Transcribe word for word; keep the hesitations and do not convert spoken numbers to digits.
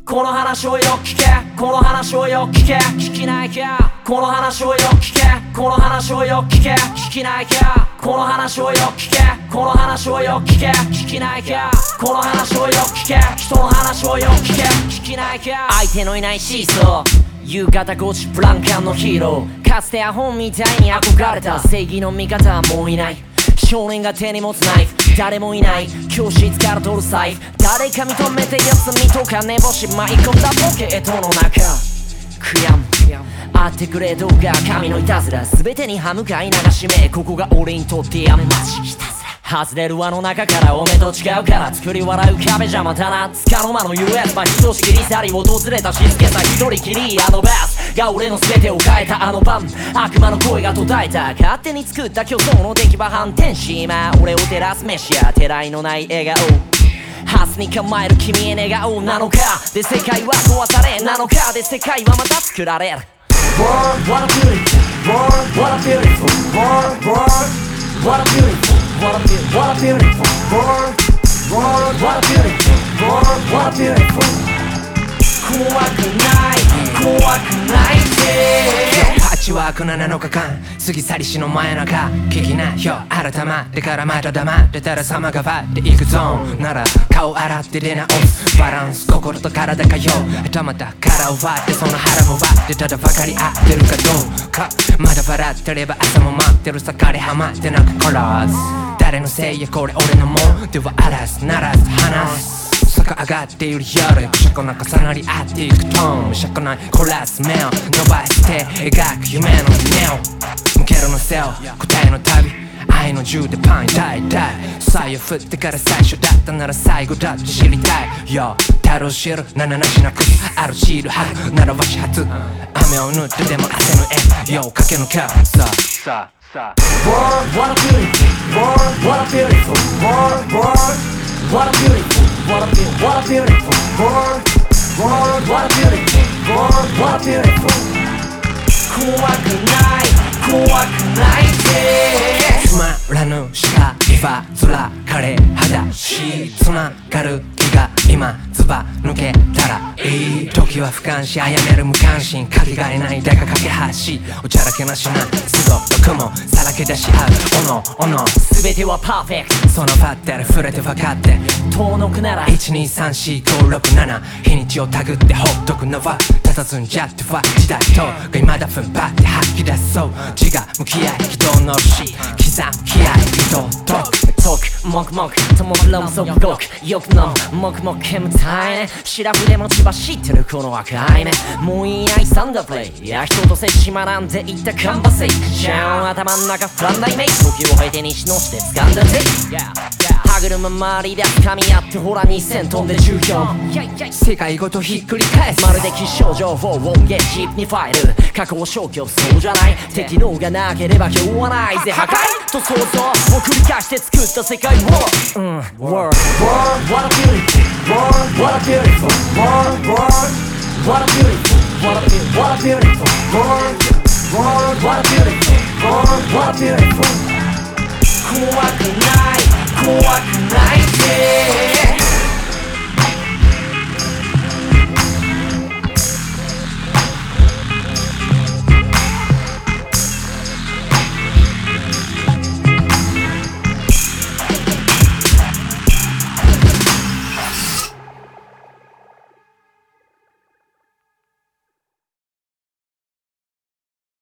この話をよく聞けこの話をよく聞け聞きないかこの話をよく聞けこの話をよく聞け聞きないかこの話をよく聞けこの話をよく聞け聞きないかこの話をよく聞け人の話をよく聞け聞きないか相手のいないシーソー夕方ごじブランカンのヒーローかつてアホみたいに憧れた正義の味方はもういない少年が手に持つナイフ誰もいない教室から取る財布誰か認めて休みとか寝坊し舞い込んだポケットの中悔やむ会ってくれどうか神のいたずら全てに歯向かい流し目ここが俺にとってやめましひたすら外れる輪の中からおめと違うから作り笑う壁じゃまたなつかの間の ユーエス まあひとしきり去り訪れた静けさ一人きりあのバスが俺の全てを変えたあの晩悪魔の声が途絶えた勝手に作った虚像の出来は反転し今俺を照らすメシアてらいのない笑顔ハスに構える君へ願おうなのかで世界は壊されなのかで世界はまた作られる World, what a beautiful world, what a beautiful world, world, what a beautiful, what a beautiful, what a beautiful world, world, what a beautiful world, what a beautiful 怖くない怖くないってパッチワークななのかかん過ぎ去りしの真夜中聞きなよ改まってからまた黙ってたら様がばっていくゾーンなら顔洗って出直すバランス心と体かよ頭だから奪ってその腹も割ってただ分かり合ってるかどうかまだ笑ってれば朝も待ってる盛りはまってなくコラーズ誰のせいやこれ俺のもんではあらずならず話す坂上がっている夜シャコな重なり合っていくトーンシャコないコラス目を伸ばして描く夢の目を向けるのせよ答えの旅愛の銃でパン痛い痛い左右振ってから最初だったなら最後だって知りたいよ樽を知るなななしなくあるシール吐くならわし初雨を塗ってでも汗の絵よ駆け抜けるさあさあさあ World, what a beautiful world, what a beautiful world, world, what a beautiful, what a beautiful, what a beautiful world, world, what a beautiful world, what a beautiful 怖くない怖くないってつまらぬ視界は面枯れ肌しつながる気が今ずば抜けたらいい時は俯瞰しあやめる無関心かけがえないだが架け橋おちゃらけなしな都度毒もさらけ出し合うおのおの全てはパーフェクトそのパッテル触れて分かって遠のくならいちにさんしごろくなな日にちをたぐってほっとくのは佇んじゃっては時代とが未だ踏ん張って吐き出そう自我向き合い人を乗るし刻む気合人を解くトーク黙々ともろんそごくよく飲む黙々煙たいねシラフでも千葉知ってるこの赤い目もういないサンダープレイいや人と接し学んでいったカンバセーション頭ん中フランダイメイ時を経て西のして掴んだ手歯車周りで噛み合ってほらにせん飛んでじゅうよん世界ごとひっくり返すまるで気象情報を音源チップにファイル過去を消去そうじゃない敵のがなければ今日はないぜ破壊と想像を繰り返して作った世界をうん World World What a beautiful World What a beautiful World World What a beautiful What a beautiful What a beautiful World World What a beautiful World What a beautiful 怖くない怖くないって